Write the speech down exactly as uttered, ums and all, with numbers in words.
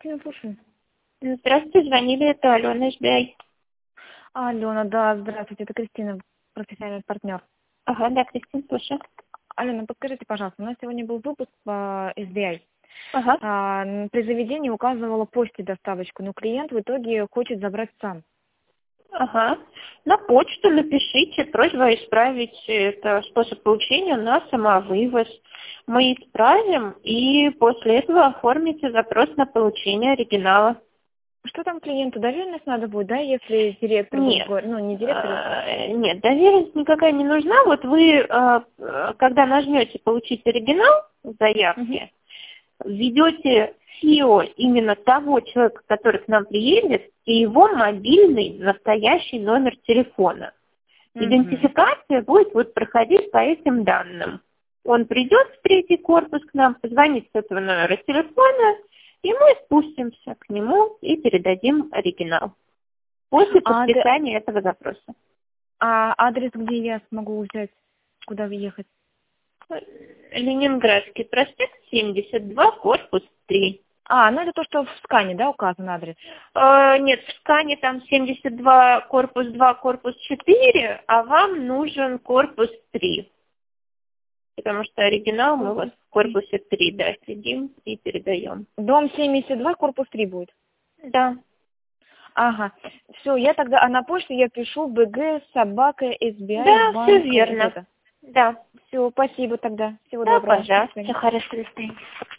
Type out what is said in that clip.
Кристина, слушаю. Здравствуйте, звонили, это Алена эс би ай. Алена, да, здравствуйте, это Кристина, профессиональный партнер. Ага, да, Кристина, слушаю. Алена, подскажите, пожалуйста, у нас сегодня был выпуск по эс би ай. Ага. А, при заведении указывала почте доставочку, но клиент в итоге хочет забрать сам. Ага. На почту напишите, просьба исправить это способ получения на самовывоз. Мы исправим и после этого оформите запрос на получение оригинала. Что там клиенту? Доверенность надо будет, да, если директор будет Нет. говорить, ну не директор. А, нет, доверенность никакая не нужна. Вот вы, а, когда нажмете «Получить оригинал» в заявке, введете СИО именно того человека, который к нам приедет, и его мобильный настоящий номер телефона. Угу. Идентификация будет вот проходить по этим данным. Он придет в третий корпус к нам, позвонит с этого номера телефона, и мы спустимся к нему и передадим оригинал после подписания а, этого запроса. А адрес, где я смогу взять, куда въехать? Ленинградский проспект, семьдесят два, корпус три. А, ну это то, что в скане, да, указан адрес? Э, нет, в скане там семьдесят два, корпус два, корпус четыре, а вам нужен корпус три. Потому что оригинал мы вот в корпусе три, да, сидим и передаем. Дом семьдесят два, корпус три будет? Да. Ага. Все, я тогда, а на почту я пишу бг собака эс би ай. Да, банк, все верно. Вот да. Все, спасибо тогда. Всего да, доброго. Пожалуйста, хорошо.